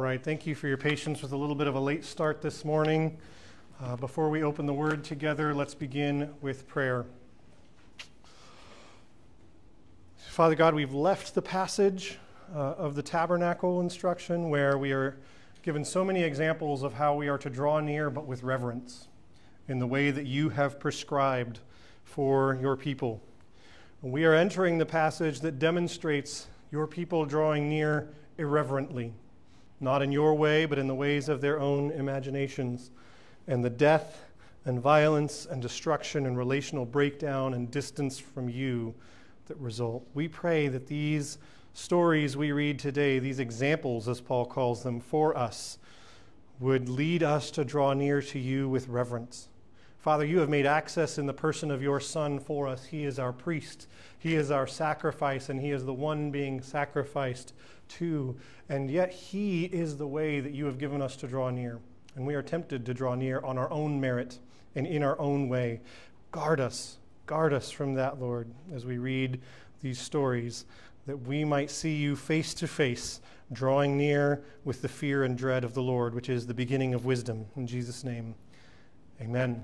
right, thank you for your patience with a little bit of a late start this morning. Before we open the Word together, let's begin with prayer. Father God, we've left the passage of the tabernacle instruction where we are given so many examples of how we are to draw near, but with reverence, in the way that you have prescribed for your people. We are entering the passage that demonstrates your people drawing near irreverently, not in your way, but in the ways of their own imaginations, and the death and violence and destruction and relational breakdown and distance from you that result. We pray that these stories we read today, these examples, as Paul calls them, for us, would lead us to draw near to you with reverence. Father, you have made access in the person of your Son for us. He is our priest. He is our sacrifice, and he is the one being sacrificed to. And yet he is the way that you have given us to draw near. And we are tempted to draw near on our own merit and in our own way. Guard us from that, Lord, as we read these stories, that we might see you face to face, drawing near with the fear and dread of the Lord, which is the beginning of wisdom. In Jesus' name, amen.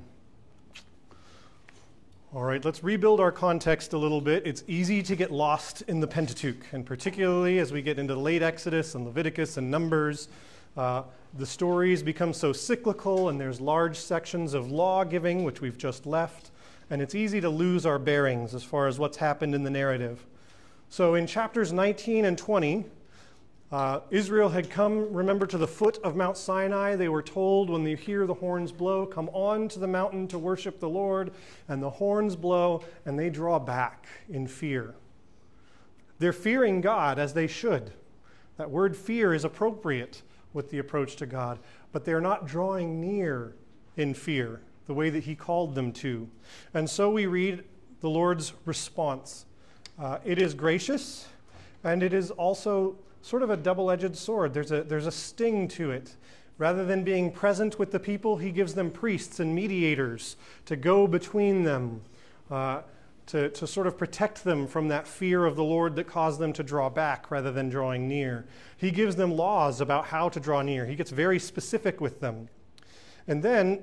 All right, let's rebuild our context a little bit. It's easy to get lost in the Pentateuch, and particularly as we get into the late Exodus and Leviticus and Numbers, the stories become so cyclical, and there's large sections of law giving, which we've just left, and it's easy to lose our bearings as far as what's happened in the narrative. So in chapters 19 and 20, Israel had come, remember, to the foot of Mount Sinai. They were told, when they hear the horns blow, come on to the mountain to worship the Lord. And the horns blow, and they draw back in fear. They're fearing God, as they should. That word fear is appropriate with the approach to God. But they're not drawing near in fear, the way that he called them to. And so we read the Lord's response. It is gracious, and it is also sort of a double-edged sword. There's a sting to it. Rather than being present with the people, he gives them priests and mediators to go between them, to sort of protect them from that fear of the Lord that caused them to draw back rather than drawing near. He gives them laws about how to draw near. He gets very specific with them. And then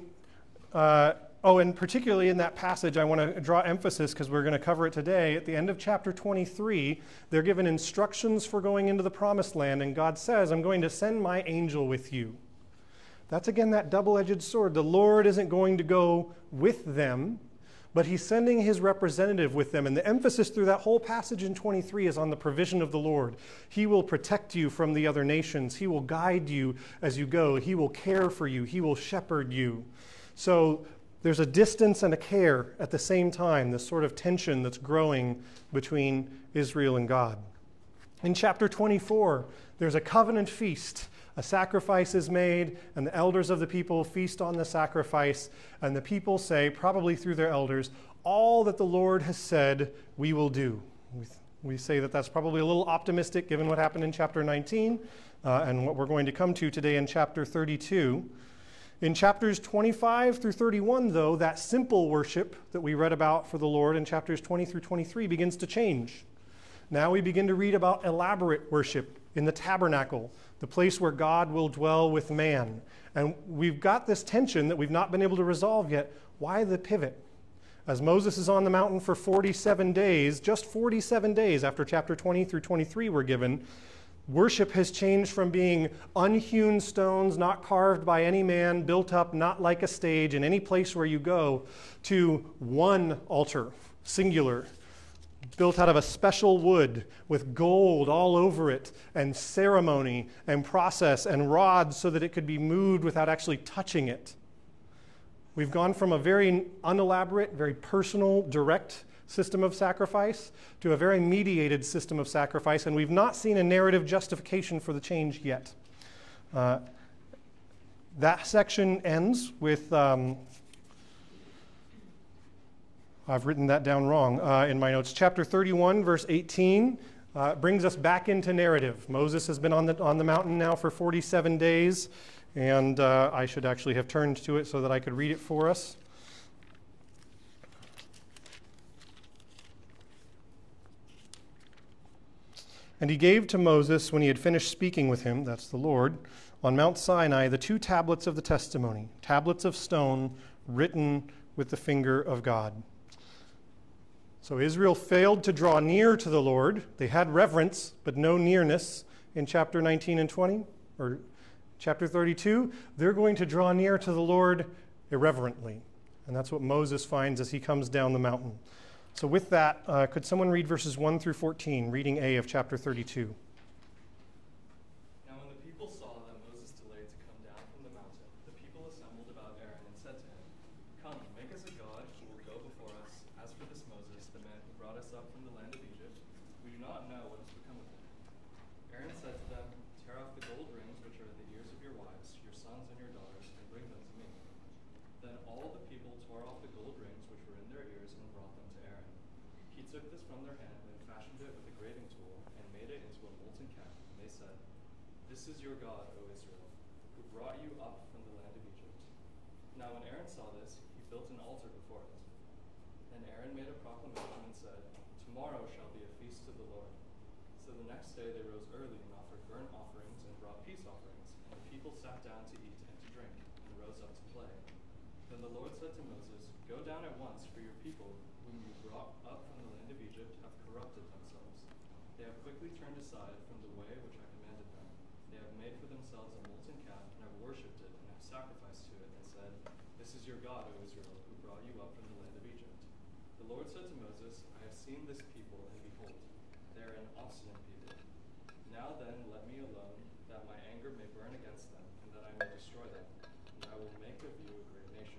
and particularly in that passage, I want to draw emphasis because we're going to cover it today. At the end of chapter 23, they're given instructions for going into the promised land, and God says, I'm going to send my angel with you. That's again that double-edged sword. The Lord isn't going to go with them, but he's sending his representative with them. And the emphasis through that whole passage in 23 is on the provision of the Lord. He will protect you from the other nations. He will guide you as you go. He will care for you. He will shepherd you. So there's a distance and a care at the same time, this sort of tension that's growing between Israel and God. In chapter 24, there's a covenant feast. A sacrifice is made, and the elders of the people feast on the sacrifice, and the people say, probably through their elders, all that the Lord has said we will do. We say that that's probably a little optimistic given what happened in chapter 19 and what we're going to come to today in chapter 32. In chapters 25 through 31, though, that simple worship that we read about for the Lord in chapters 20 through 23 begins to change. Now we begin to read about elaborate worship in the tabernacle, the place where God will dwell with man. And we've got this tension that we've not been able to resolve yet. Why the pivot? As Moses is on the mountain for 47 days, just 47 days after chapter 20 through 23 were given, worship has changed from being unhewn stones, not carved by any man, built up not like a stage in any place where you go, to one altar, singular, built out of a special wood with gold all over it, and ceremony and process and rods so that it could be moved without actually touching it. We've gone from a very unelaborate, very personal, direct system of sacrifice to a very mediated system of sacrifice, and we've not seen a narrative justification for the change yet. That section ends with, I've written that down wrong in my notes, chapter 31, verse 18, brings us back into narrative. Moses has been on the mountain now for 47 days, and I should actually have turned to it so that I could read it for us. And he gave to Moses, when he had finished speaking with him, that's the Lord, on Mount Sinai, the 2 tablets of the testimony, tablets of stone written with the finger of God. So Israel failed to draw near to the Lord. They had reverence, but no nearness in chapter 19 and 20, or chapter 32. They're going to draw near to the Lord irreverently. And that's what Moses finds as he comes down the mountain. So with that, could someone read verses 1 through 14, reading A of chapter 32? Now when the people saw that Moses delayed to come down from the mountain, the people assembled about Aaron and said to him, "Come, make us a god who will go before us. As for this Moses, the man who brought us up from the land of Egypt, we do not know what has become of him." Aaron said to them, "Tear off the gold rings which are at the ears of your wives, your sons and your daughters, and bring them to me." Then all the people tore off the gold rings which were in their ears and brought them to Aaron. He took this from their hand and fashioned it with a graving tool and made it into a molten calf. And they said, "This is your God, O Israel, who brought you up from the land of Egypt." Now when Aaron saw this, he built an altar before it. Then Aaron made a proclamation and said, "Tomorrow shall be a feast to the Lord." So the next day they rose early and offered burnt offerings and brought peace offerings. And the people sat down to eat and to drink, and rose up to play. Then the Lord said to Moses, "Go down at once, for your people, whom you brought up from the land of Egypt, have corrupted themselves. They have quickly turned aside from the way which I commanded them. They have made for themselves a molten calf, and have worshipped it, and have sacrificed to it, and said, 'This is your God, O Israel, who brought you up from the land of Egypt.' The Lord said to Moses, 'I have seen this people, and behold, they are an obstinate people. Now then, let me alone, that my anger may burn against them, and that I may destroy them, and I will make of you a great nation.'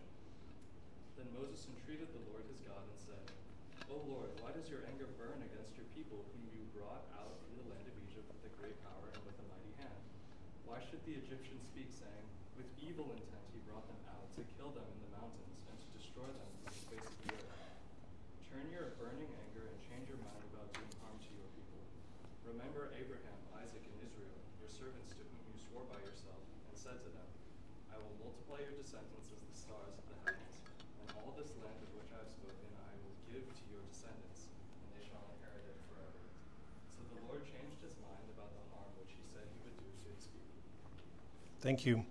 Then Moses entreated the Lord his God and said, 'O Lord, why does your anger burn against your people whom you brought out from the land of Egypt with a great power and with a mighty hand? Why should the Egyptians speak, saying, with evil intent he brought them out to kill them in the mountains and to destroy them from the face of the earth? Turn your burning anger and change your mind about doing harm to your people. Remember Abraham, Isaac, and Israel, your servants to whom you swore by yourself, and said to them, I will multiply your descendants as the stars of the heavens, and all this land of which I have spoken I will give to your descendants, and they shall inherit it forever.' So the Lord changed his mind about the harm which he said he would do to his people." Thank you.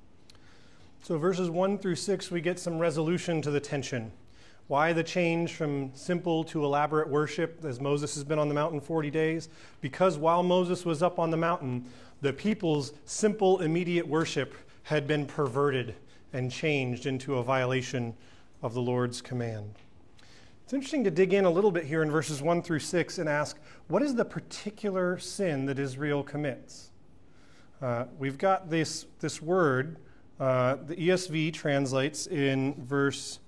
So verses 1 through 6, we get some resolution to the tension. Why the change from simple to elaborate worship as Moses has been on the mountain 40 days? Because while Moses was up on the mountain, the people's simple, immediate worship had been perverted and changed into a violation of the Lord's command. It's interesting to dig in a little bit here in verses 1 through 6 and ask, what is the particular sin that Israel commits? We've got this word, the ESV translates in verse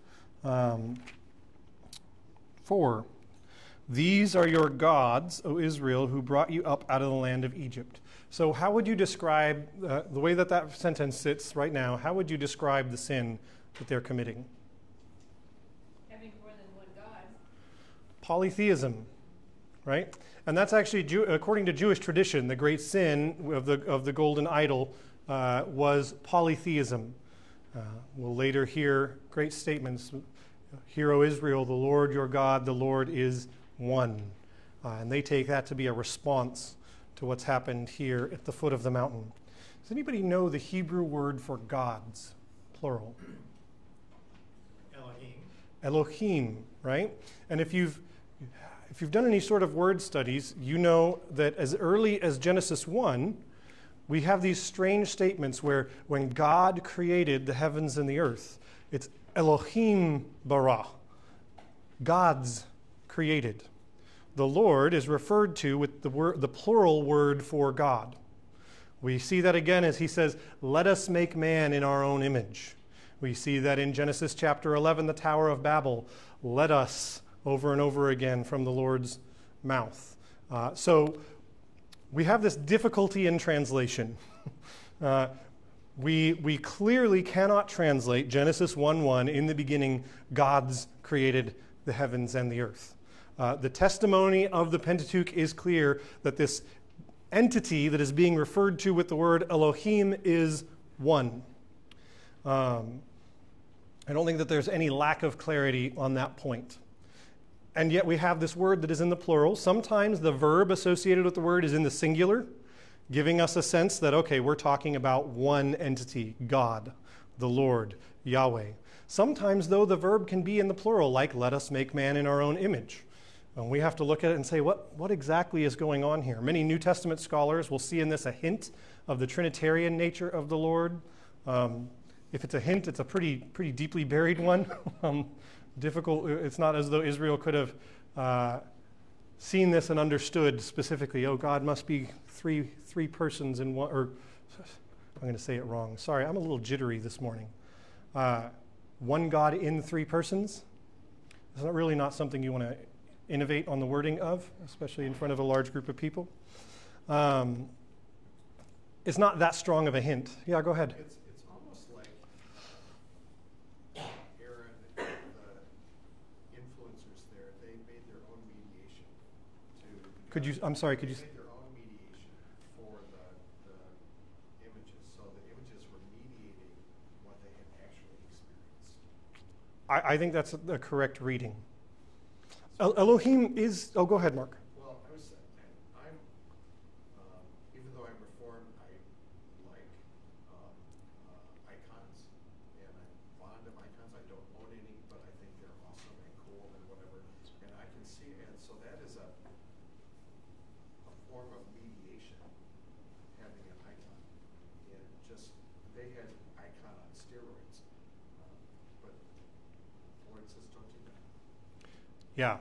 4. "These are your gods, O Israel, who brought you up out of the land of Egypt." So how would you describe, the way that sentence sits right now, how would you describe the sin that they're committing? Having more than one God. Polytheism, right? And that's actually, according to Jewish tradition, the great sin of the golden idol was polytheism. We'll later hear great statements. "Hear, O Israel, the Lord your God, the Lord is one." And they take that to be a response to what's happened here at the foot of the mountain. Does anybody know the Hebrew word for gods, plural? Elohim. Elohim, right? And if you've done any sort of word studies, you know that as early as Genesis 1, we have these strange statements where when God created the heavens and the earth, it's Elohim bara, gods created. The Lord is referred to with the plural word for God. We see that again as he says, "Let us make man in our own image." We see that in Genesis chapter 11, the Tower of Babel, "Let us," over and over again from the Lord's mouth. So we have this difficulty in translation. We clearly cannot translate Genesis 1:1, "In the beginning, gods created the heavens and the earth." The testimony of the Pentateuch is clear that this entity that is being referred to with the word Elohim is one. I don't think that there's any lack of clarity on that point. and yet we have this word that is in the plural. Sometimes the verb associated with the word is in the singular, giving us a sense that, okay, we're talking about one entity, God, the Lord, Yahweh. Sometimes, though, the verb can be in the plural, like let us make man in our own image. And we have to look at it and say, what exactly is going on here? Many New Testament scholars will see in this a hint of the Trinitarian nature of the Lord. If it's a hint, it's a pretty deeply buried one. Difficult. It's not as though Israel could have seen this and understood specifically, oh, God must be three persons in one, or I'm going to say it wrong. Sorry, I'm a little jittery this morning. One God in three persons. It's not really not something you want to innovate on the wording of, especially in front of a large group of people. It's not that strong of a hint. Yeah, go ahead. It's almost like Aaron and the influencers there, they made their own mediation to I'm sorry, could you? They made their own mediation for the images, so the images were mediating what they had actually experienced. I think that's a correct reading. Elohim is, go ahead, Mark. Well, I'm even though I'm Reformed, I like icons, and I'm fond of icons. I don't own any, but I think they're awesome and cool and whatever. And I can see, and so that is a form of mediation, having an icon. And just, they had icon on steroids. But the Lord says, don't do that. Yeah.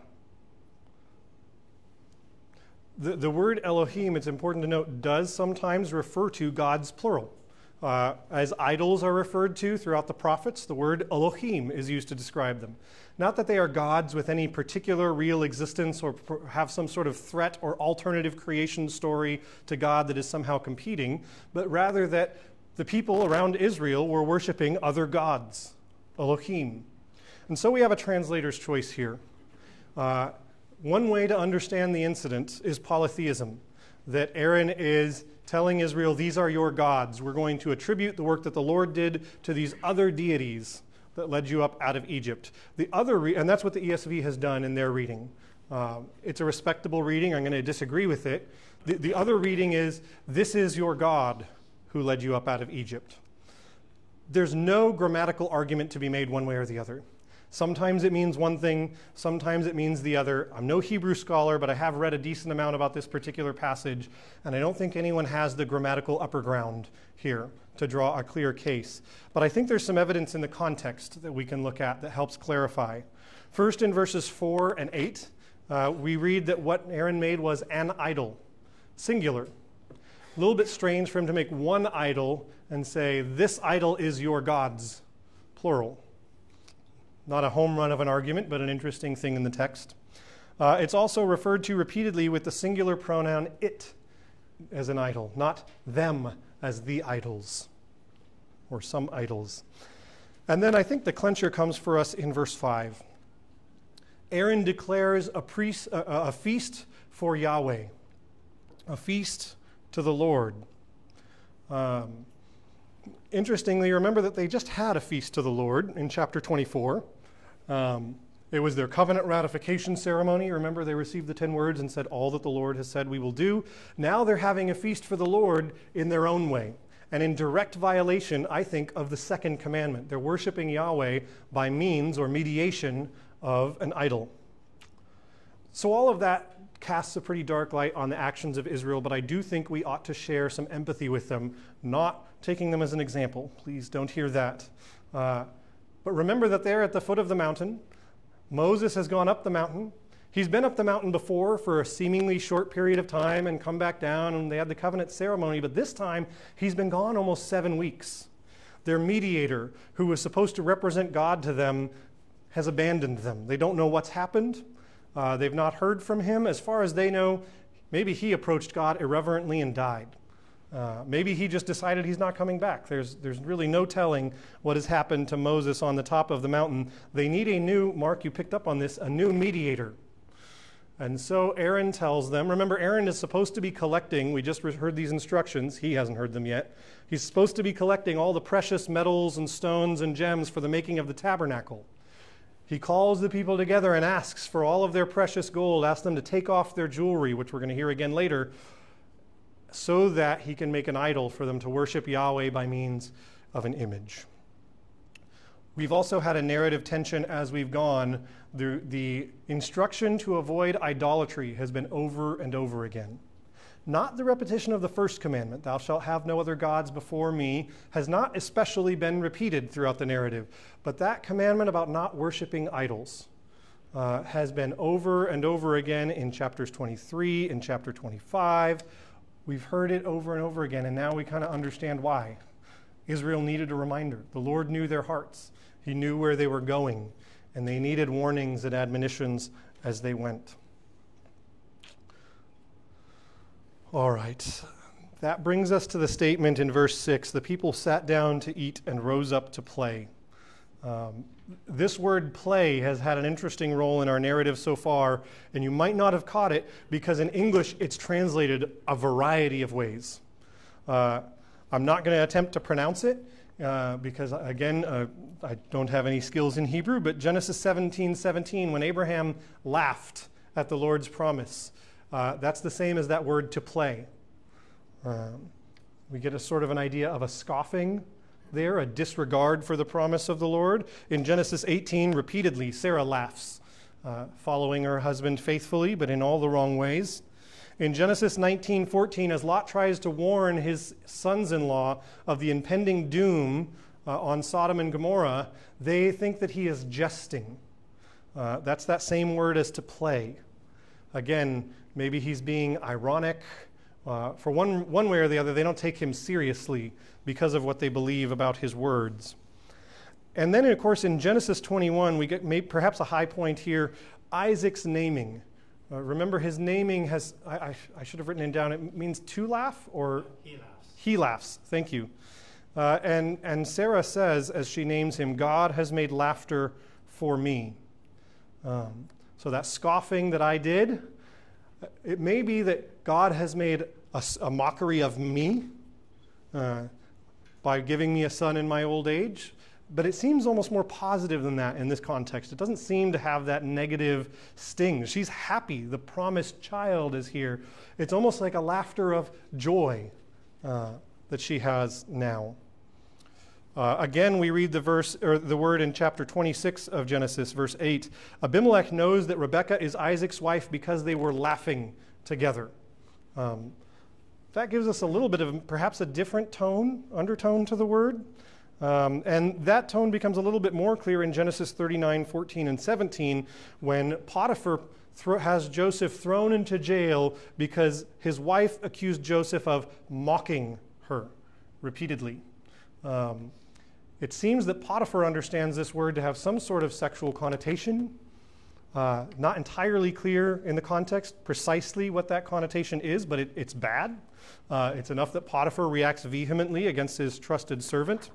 The word Elohim, it's important to note, does sometimes refer to God's plural. As idols are referred to throughout the prophets, the word Elohim is used to describe them. Not that they are gods with any particular real existence or have some sort of threat or alternative creation story to God that is somehow competing, but rather that the people around Israel were worshiping other gods, Elohim. And so we have a translator's choice here. One way to understand the incident is polytheism, that Aaron is telling Israel, these are your gods. We're going to attribute the work that the Lord did to these other deities that led you up out of Egypt. And that's what the ESV has done in their reading. It's a respectable reading. I'm going to disagree with it. The other reading is, this is your God who led you up out of Egypt. There's no grammatical argument to be made one way or the other. Sometimes it means one thing, sometimes it means the other. I'm no Hebrew scholar, but I have read a decent amount about this particular passage, and I don't think anyone has the grammatical upper ground here to draw a clear case. But I think there's some evidence in the context that we can look at that helps clarify. First, in verses 4 and 8, we read that what Aaron made was an idol, singular. A little bit strange for him to make one idol and say, this idol is your gods, plural. Not a home run of an argument, but an interesting thing in the text. It's also referred to repeatedly with the singular pronoun it as an idol, not them as the idols, or some idols. And then I think the clincher comes for us in verse 5. Aaron declares a feast for Yahweh, a feast to the Lord. Interestingly, remember that they just had a feast to the Lord in chapter 24. It was their covenant ratification ceremony. Remember, they received the 10 words and said, all that the Lord has said we will do. Now they're having a feast for the Lord in their own way, and in direct violation, I think, of the second commandment. They're worshiping Yahweh by means or mediation of an idol. So all of that casts a pretty dark light on the actions of Israel, but I do think we ought to share some empathy with them, not taking them as an example. Please don't hear that. But remember that they're at the foot of the mountain. Moses has gone up the mountain. He's been up the mountain before for a seemingly short period of time and come back down, and they had the covenant ceremony, but this time he's been gone almost 7 weeks. Their mediator, who was supposed to represent God to them, has abandoned them. They don't know what's happened. They've not heard from him. As far as they know, maybe he approached God irreverently and died. Maybe he just decided he's not coming back. There's really no telling what has happened to Moses on the top of the mountain. They need a new, Mark, you picked up on this, a new mediator. And so Aaron tells them, remember, Aaron is supposed to be collecting, we just heard these instructions, he hasn't heard them yet. He's supposed to be collecting all the precious metals and stones and gems for the making of the tabernacle. He calls the people together and asks for all of their precious gold, asks them to take off their jewelry, which we're going to hear again later, so that he can make an idol for them to worship Yahweh by means of an image. We've also had a narrative tension as we've gone. The instruction to avoid idolatry has been over and over again. Not the repetition of the first commandment, thou shalt have no other gods before me, has not especially been repeated throughout the narrative. But that commandment about not worshiping idols has been over and over again in chapters 23, in chapter 25. We've heard it over and over again, and now we kind of understand why. Israel needed a reminder. The Lord knew their hearts. He knew where they were going, and they needed warnings and admonitions as they went. All right. That brings us to the statement in verse 6, the people sat down to eat and rose up to play. This word play has had an interesting role in our narrative so far, and you might not have caught it because in English it's translated a variety of ways. I'm not going to attempt to pronounce it because, again, I don't have any skills in Hebrew, but Genesis 17:17, when Abraham laughed at the Lord's promise, that's the same as that word to play. We get a sort of an idea of a scoffing there, a disregard for the promise of the Lord. In Genesis 18, repeatedly, Sarah laughs, following her husband faithfully, but in all the wrong ways. In Genesis 19:14, as Lot tries to warn his sons-in-law of the impending doom on Sodom and Gomorrah, they think that he is jesting. That's that same word as to play. Again, maybe he's being ironic. For one way or the other, they don't take him seriously because of what they believe about his words. And then, of course, in Genesis 21, we get perhaps a high point here, Isaac's naming. Remember, his naming has, I should have written it down, it means to laugh, or? He laughs. He laughs, thank you. And Sarah says, as she names him, God has made laughter for me. So that scoffing that I did, it may be that God has made a mockery of me by giving me a son in my old age, but it seems almost more positive than that in this context. It doesn't seem to have that negative sting. She's happy. The promised child is here. It's almost like a laughter of joy that she has now. Again, we read the word in chapter 26 of Genesis, verse 8. Abimelech knows that Rebekah is Isaac's wife because they were laughing together. That gives us a little bit of perhaps a different undertone to the word. And that tone becomes a little bit more clear in Genesis 39, 14, and 17, when Potiphar has Joseph thrown into jail because his wife accused Joseph of mocking her repeatedly. It seems that Potiphar understands this word to have some sort of sexual connotation. Not entirely clear in the context precisely what that connotation is, but it's bad. It's enough that Potiphar reacts vehemently against his trusted servant.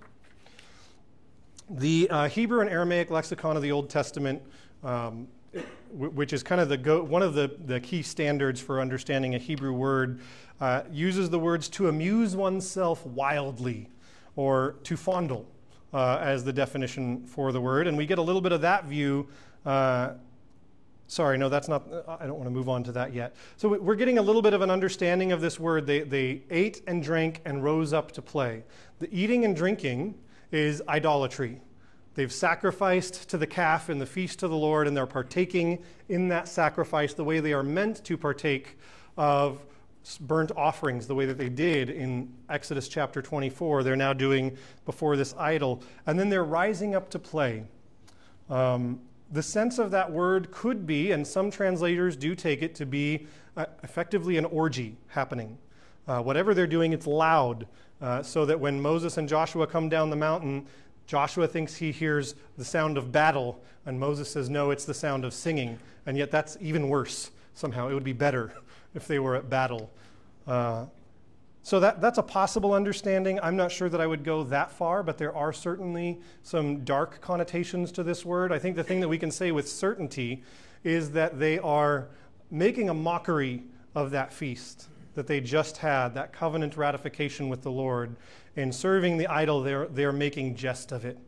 The Hebrew and Aramaic lexicon of the Old Testament, which is kind of one of the key standards for understanding a Hebrew word, uses the words to amuse oneself wildly or to fondle as the definition for the word. And we get a little bit of that view. Sorry, no, that's not, I don't want to move on to that yet. So we're getting a little bit of an understanding of this word. They ate and drank and rose up to play. The eating and drinking is idolatry. They've sacrificed to the calf in the feast of the Lord, and they're partaking in that sacrifice the way they are meant to partake of burnt offerings, the way that they did in Exodus chapter 24. They're now doing before this idol. And then they're rising up to play. The sense of that word could be, and some translators do take it to be, effectively an orgy happening. Whatever they're doing, it's loud, so that when Moses and Joshua come down the mountain, Joshua thinks he hears the sound of battle, and Moses says, no, it's the sound of singing. And yet that's even worse somehow. It would be better if they were at battle. So that's a possible understanding. I'm not sure that I would go that far, but there are certainly some dark connotations to this word. I think the thing that we can say with certainty is that they are making a mockery of that feast that they just had, that covenant ratification with the Lord. In serving the idol, they're making jest of it.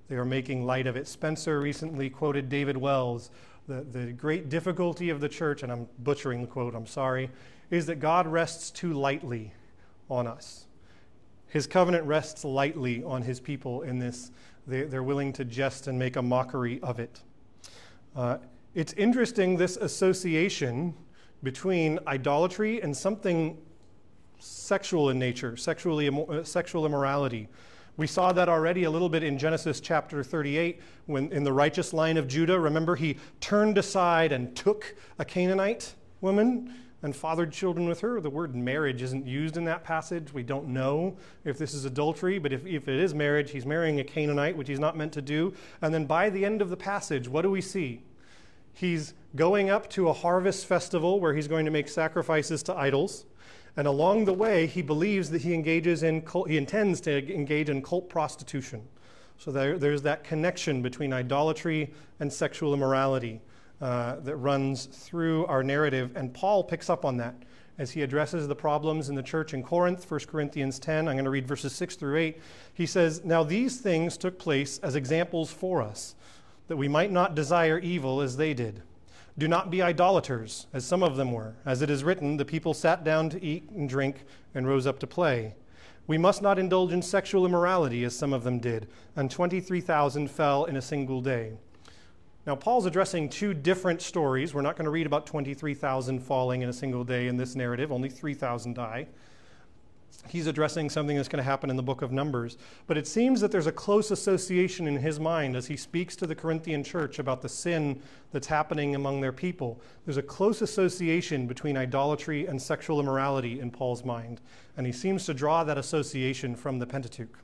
They are making light of it. Spencer recently quoted David Wells. The great difficulty of the church, and I'm butchering the quote, I'm sorry, is that God rests too lightly on us. His covenant rests lightly on his people in this. They're willing to jest and make a mockery of it. It's interesting, this association between idolatry and something sexual in nature, sexual immorality. We saw that already a little bit in Genesis chapter 38, when in the righteous line of Judah, remember, he turned aside and took a Canaanite woman and fathered children with her. The word marriage isn't used in that passage. We don't know if this is adultery, but if it is marriage, he's marrying a Canaanite, which he's not meant to do. And then by the end of the passage, what do we see? He's going up to a harvest festival where he's going to make sacrifices to idols. And along the way, he believes that he intends to engage in cult prostitution. So there's that connection between idolatry and sexual immorality that runs through our narrative. And Paul picks up on that as he addresses the problems in the church in Corinth, 1 Corinthians 10. I'm going to read verses 6 through 8. He says, "Now these things took place as examples for us, that we might not desire evil as they did. Do not be idolaters, as some of them were. As it is written, the people sat down to eat and drink and rose up to play. We must not indulge in sexual immorality, as some of them did, and 23,000 fell in a single day." Now, Paul's addressing two different stories. We're not going to read about 23,000 falling in a single day in this narrative. Only 3,000 die. He's addressing something that's going to happen in the book of Numbers. But it seems that there's a close association in his mind as he speaks to the Corinthian church about the sin that's happening among their people. There's a close association between idolatry and sexual immorality in Paul's mind. And he seems to draw that association from the Pentateuch.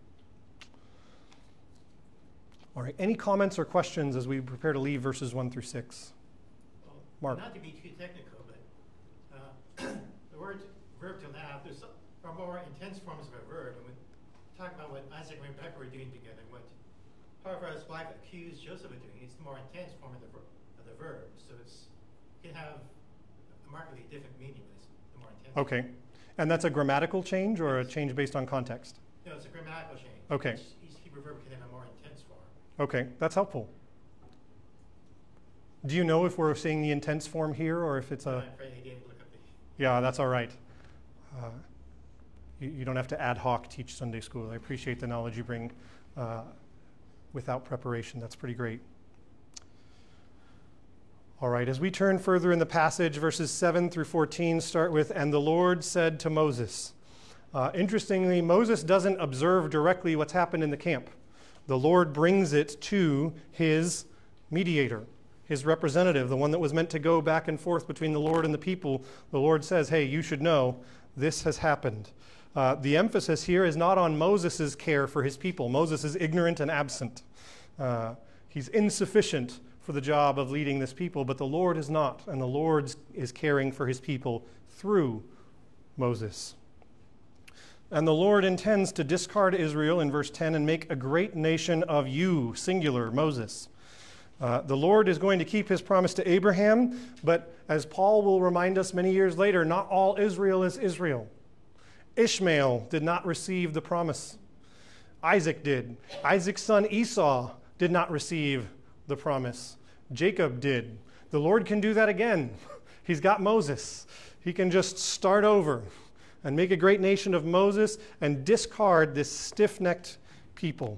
All right, any comments or questions as we prepare to leave verses 1 through 6? Well, Mark. not to be too technical, but the word verb to laugh, are more intense forms of a verb. And we talk about what Isaac and Rebecca were doing together, what Potiphar's wife accused Joseph of doing. It's the more intense form of the verb. So it can have a markedly different meaning, but it's the more intense. Okay. And that's a grammatical change or a change based on context? No, it's a grammatical change. Okay. Each Hebrew verb can have a more intense form. Okay, that's helpful. Do you know if we're seeing the intense form here or if it's I'm afraid I didn't look up the... Yeah, that's all right. You don't have to ad hoc teach Sunday school. I appreciate the knowledge you bring without preparation. That's pretty great. All right, as we turn further in the passage, verses 7 through 14 start with, "And the Lord said to Moses." Interestingly, Moses doesn't observe directly what's happened in the camp. The Lord brings it to his mediator, his representative, the one that was meant to go back and forth between the Lord and the people. The Lord says, hey, you should know this has happened. The emphasis here is not on Moses' care for his people. Moses is ignorant and absent. He's insufficient for the job of leading this people, but the Lord is not, and the Lord is caring for his people through Moses. "And the Lord intends to discard Israel," in verse 10, "and make a great nation of you," singular, Moses. The Lord is going to keep his promise to Abraham, but as Paul will remind us many years later, not all Israel is Israel. Ishmael did not receive the promise. Isaac did. Isaac's son Esau did not receive the promise. Jacob did. The Lord can do that again. He's got Moses. He can just start over and make a great nation of Moses and discard this stiff-necked people.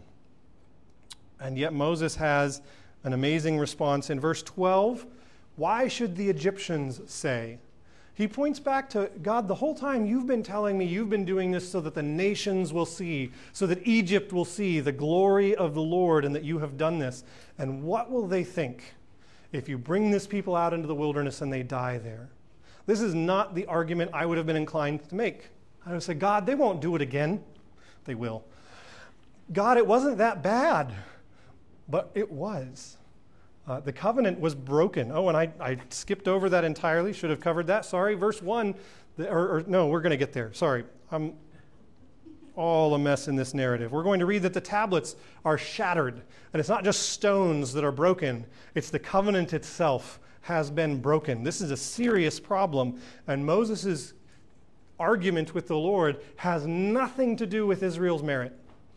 And yet Moses has an amazing response. In verse 12, "Why should the Egyptians say?" He points back to, God, the whole time you've been telling me you've been doing this so that the nations will see, so that Egypt will see the glory of the Lord and that you have done this. And what will they think if you bring this people out into the wilderness and they die there? This is not the argument I would have been inclined to make. I would say, God, they won't do it again. They will. God, it wasn't that bad. But it was. The covenant was broken. Oh, and I skipped over that entirely. Should have covered that. Sorry. Verse 1. No, we're going to get there. Sorry. I'm all a mess in this narrative. We're going to read that the tablets are shattered. And it's not just stones that are broken. It's the covenant itself has been broken. This is a serious problem. And Moses' argument with the Lord has nothing to do with Israel's merit.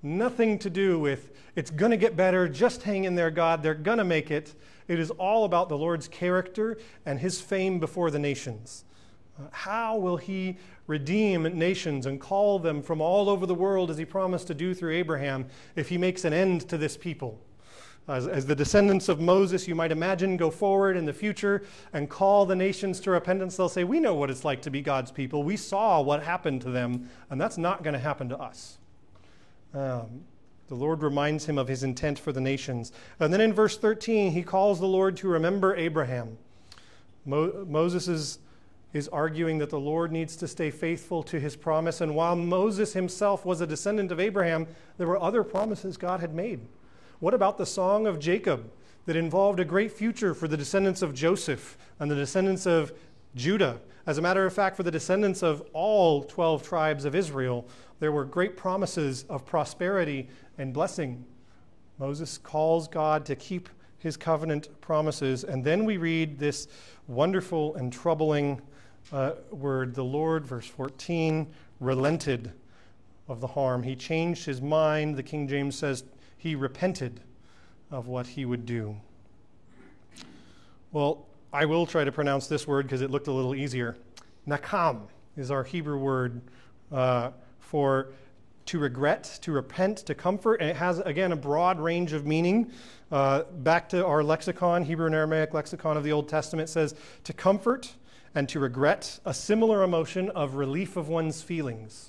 nothing to do with it's going to get better, just hang in there, God, they're going to make it. It is all about the Lord's character and his fame before the nations. How will he redeem nations and call them from all over the world as he promised to do through Abraham if he makes an end to this people? As the descendants of Moses, you might imagine, go forward in the future and call the nations to repentance, they'll say, we know what it's like to be God's people. We saw what happened to them, and that's not going to happen to us. The Lord reminds him of his intent for the nations. And then in verse 13, he calls the Lord to remember Abraham. Moses is arguing that the Lord needs to stay faithful to his promise. And while Moses himself was a descendant of Abraham, there were other promises God had made. What about the song of Jacob that involved a great future for the descendants of Joseph and the descendants of Judah? As a matter of fact, for the descendants of all 12 tribes of Israel, there were great promises of prosperity and blessing. Moses calls God to keep his covenant promises. And then we read this wonderful and troubling word. The Lord, verse 14, relented of the harm. He changed his mind. The King James says he repented of what he would do. Well, I will try to pronounce this word because it looked a little easier. Nakam is our Hebrew word for to regret, to repent, to comfort, and it has, again, a broad range of meaning. Back to our lexicon, Hebrew and Aramaic lexicon of the Old Testament says to comfort and to regret, a similar emotion of relief of one's feelings.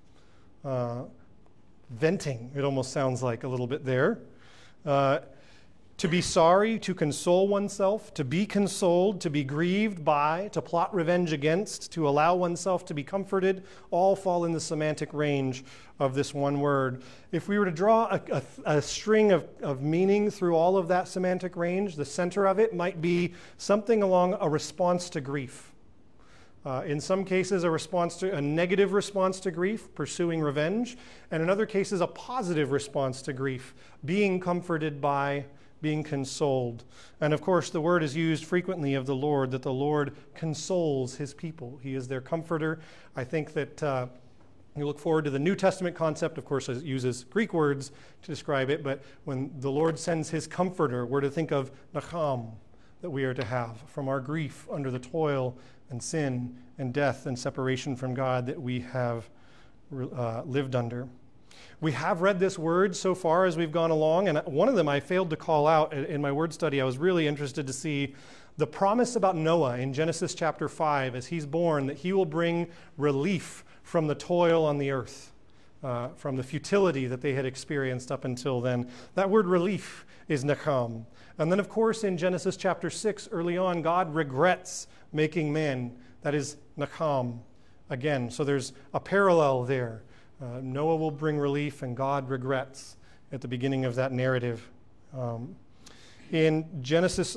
Venting, it almost sounds like a little bit there. To be sorry, to console oneself, to be consoled, to be grieved by, to plot revenge against, to allow oneself to be comforted, all fall in the semantic range of this one word. If we were to draw a string of meaning through all of that semantic range, the center of it might be something along a response to grief. In some cases, a negative response to grief, pursuing revenge, and in other cases, a positive response to grief, being comforted by, being consoled. And of course, the word is used frequently of the Lord, that the Lord consoles his people. He is their comforter. I think that you look forward to the New Testament concept. Of course, it uses Greek words to describe it, but when the Lord sends his comforter, we're to think of nacham, that we are to have from our grief under the toil and sin and death and separation from God that we have lived under. We have read this word so far as we've gone along, and one of them I failed to call out in my word study. I was really interested to see the promise about Noah in Genesis chapter 5 as he's born, that he will bring relief from the toil on the earth, from the futility that they had experienced up until then. That word relief is nacham. And then, of course, in Genesis chapter 6, early on, God regrets making man. That is nacham again. So there's a parallel there. Noah will bring relief, and God regrets at the beginning of that narrative. In Exodus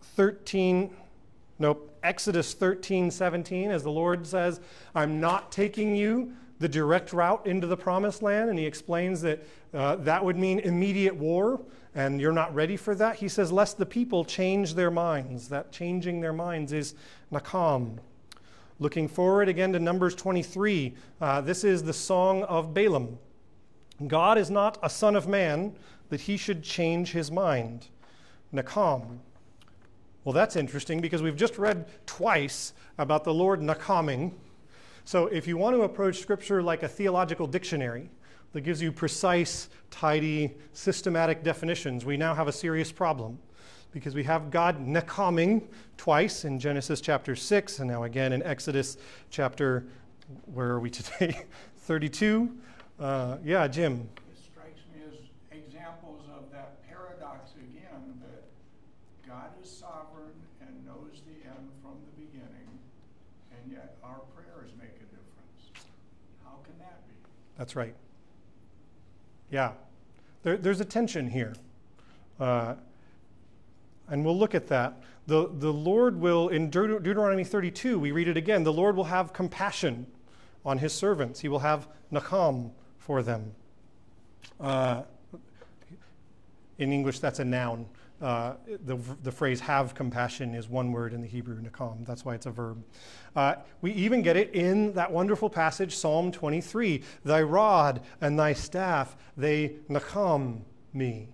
13:17, as the Lord says, I'm not taking you the direct route into the promised land, and he explains that that would mean immediate war, and you're not ready for that. He says, lest the people change their minds. That changing their minds is nakam. Looking forward again to Numbers 23, this is the song of Balaam. God is not a son of man that he should change his mind. Nakam. Well, that's interesting because we've just read twice about the Lord nakaming. So if you want to approach Scripture like a theological dictionary that gives you precise, tidy, systematic definitions, we now have a serious problem. Because we have God nakaming twice in Genesis chapter 6, and now again in Exodus chapter, where are we today? 32. Yeah, Jim. It strikes me as examples of that paradox again, that God is sovereign and knows the end from the beginning, and yet our prayers make a difference. How can that be? That's right. Yeah. There's a tension here. And we'll look at that. The Lord will, in Deuteronomy 32, we read it again, the Lord will have compassion on his servants. He will have nacham for them. In English, that's a noun. the phrase have compassion is one word in the Hebrew, nakam. That's why it's a verb. We even get it in that wonderful passage, Psalm 23. Thy rod and thy staff, they nakam me.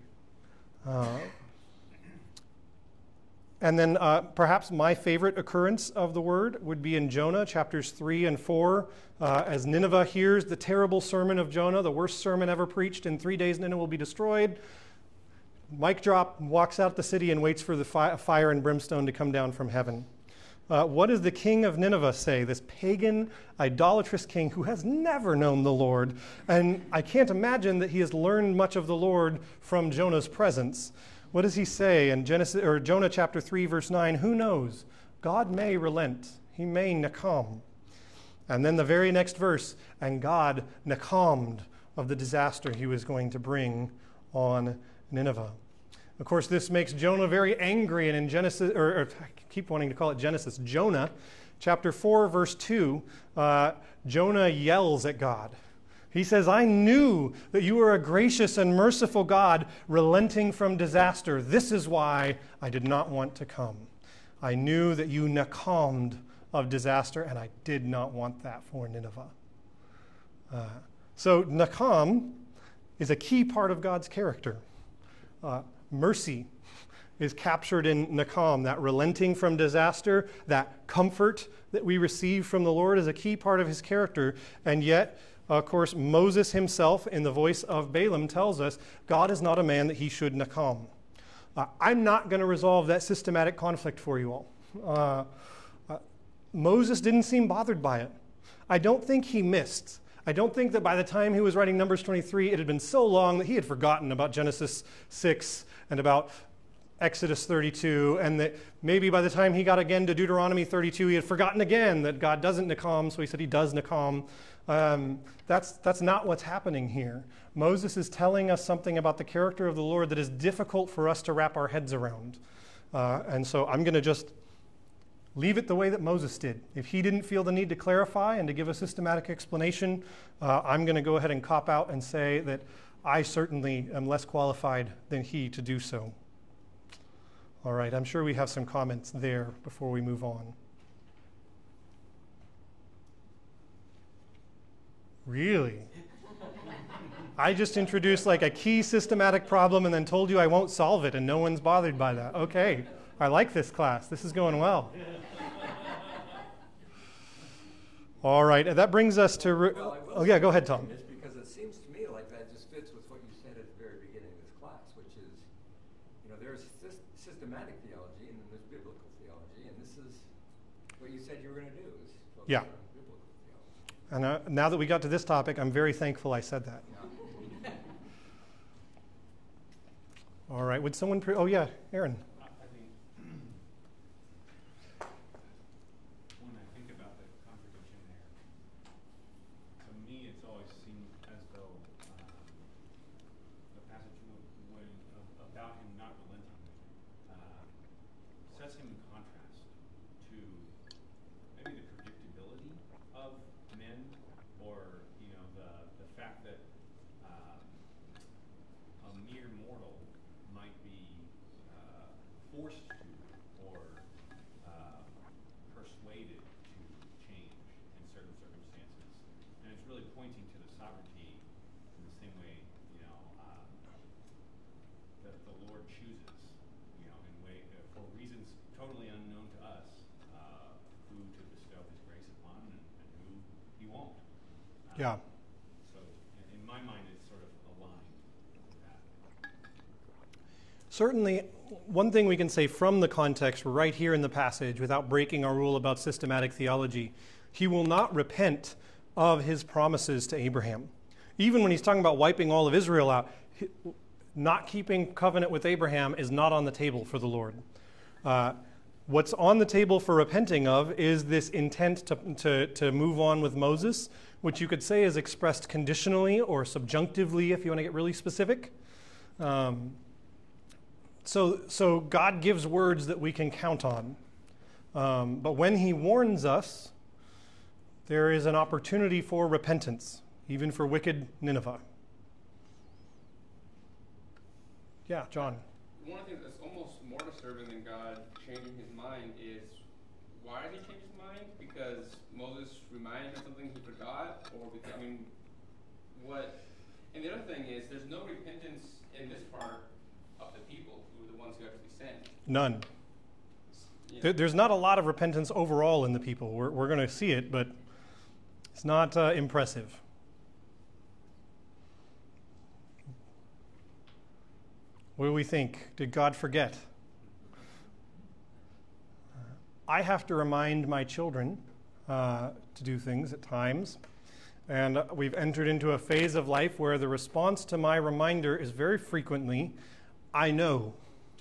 And then perhaps my favorite occurrence of the word would be in Jonah, chapters 3 and 4, as Nineveh hears the terrible sermon of Jonah, the worst sermon ever preached. In 3 days, Nineveh will be destroyed. Mic drop, walks out the city and waits for the fire and brimstone to come down from heaven. What does the king of Nineveh say? This pagan, idolatrous king who has never known the Lord. And I can't imagine that he has learned much of the Lord from Jonah's presence. What does he say in Jonah chapter 3, verse 9? Who knows? God may relent. He may nakam. And then the very next verse, and God nakamed of the disaster he was going to bring on Nineveh. Of course, this makes Jonah very angry, and in Genesis, or I keep wanting to call it Genesis, Jonah, chapter 4, verse 2, Jonah yells at God. He says, I knew that you were a gracious and merciful God, relenting from disaster. This is why I did not want to come. I knew that you nakamed of disaster, and I did not want that for Nineveh. So nakam is a key part of God's character. Mercy is captured in nakam, that relenting from disaster, that comfort that we receive from the Lord is a key part of his character, and yet, of course, Moses himself, in the voice of Balaam, tells us God is not a man that he should nakam. I'm not going to resolve that systematic conflict for you all. Moses didn't seem bothered by it. I don't think he missed. I don't think that by the time he was writing Numbers 23, it had been so long that he had forgotten about Genesis 6 and about Exodus 32, and that maybe by the time he got again to Deuteronomy 32, he had forgotten again that God doesn't nakam, so he said he does nakam. That's not what's happening here. Moses is telling us something about the character of the Lord that is difficult for us to wrap our heads around. And so I'm going to just leave it the way that Moses did. If he didn't feel the need to clarify and to give a systematic explanation, I'm going to go ahead and cop out and say that I certainly am less qualified than he to do so. All right, I'm sure we have some comments there before we move on. Really? I just introduced like a key systematic problem and then told you I won't solve it, and no one's bothered by that. Okay, I like this class. This is going well. All right, and that brings us to... Oh, yeah, go ahead, Tom. Just because it seems to me like that just fits with what you said at the very beginning of this class, which is, there's systematic theology and then there's biblical theology, and this is what you said you were going to do, is focus on biblical theology. And now that we got to this topic, I'm very thankful I said that. Yeah. All right, would someone... Oh, yeah, Aaron. I think when I think about the contradiction there, to me it's always seemed as though the passage about him not relenting sets him in contrast to maybe the predictability of men, or the fact that a mere mortal might be forced to or persuaded to change in certain circumstances. And it's really pointing to the sovereignty in the same way, that the Lord chooses, for reasons totally unknown to us, who to bestow his grace upon and who he won't. Yeah. So in my mind, it's sort of aligned with that. Certainly, one thing we can say from the context right here in the passage, without breaking our rule about systematic theology, he will not repent of his promises to Abraham. Even when he's talking about wiping all of Israel out, not keeping covenant with Abraham is not on the table for the Lord. What's on the table for repenting of is this intent to move on with Moses, which you could say is expressed conditionally or subjunctively if you want to get really specific. So God gives words that we can count on. But when he warns us, there is an opportunity for repentance, even for wicked Nineveh. Yeah, John. One thing that's almost more disturbing than God changing his mind is, why did he change his mind? Because Moses reminded him of something he forgot, or because, I mean, what? And the other thing is, there's no repentance in this part of the people who are the ones who actually sinned. None. Yeah. There's not a lot of repentance overall in the people. We're going to see it, but it's not impressive. What do we think? Did God forget? I have to remind my children to do things at times. And we've entered into a phase of life where the response to my reminder is very frequently, I know.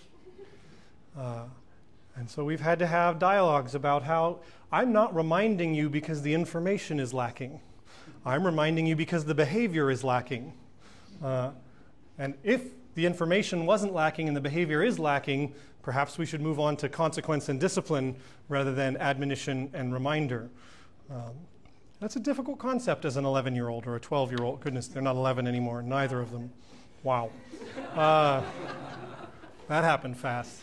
And so we've had to have dialogues about how I'm not reminding you because the information is lacking. I'm reminding you because the behavior is lacking. And if the information wasn't lacking and the behavior is lacking, perhaps we should move on to consequence and discipline rather than admonition and reminder. That's a difficult concept as an 11-year-old or a 12-year-old. Goodness, they're not 11 anymore, neither of them. Wow. That happened fast.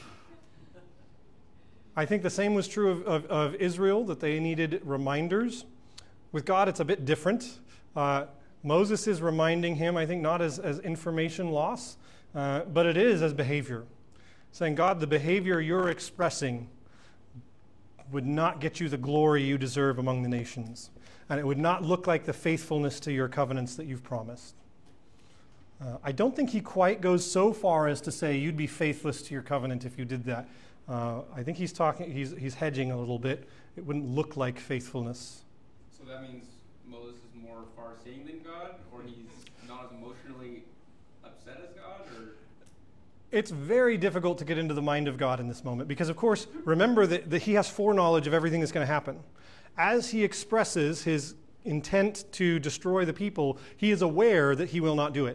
I think the same was true of Israel, that they needed reminders. With God, it's a bit different. Moses is reminding him, I think, not as information loss, but it is as behavior. Saying, God, the behavior you're expressing would not get you the glory you deserve among the nations. And it would not look like the faithfulness to your covenants that you've promised. I don't think he quite goes so far as to say you'd be faithless to your covenant if you did that. I think he's hedging a little bit. It wouldn't look like faithfulness. So that means Moses is more far-seeing than God, or he's not as emotionally upset as God, or? It's very difficult to get into the mind of God in this moment because, of course, remember that he has foreknowledge of everything that's going to happen. As he expresses his intent to destroy the people, he is aware that he will not do it.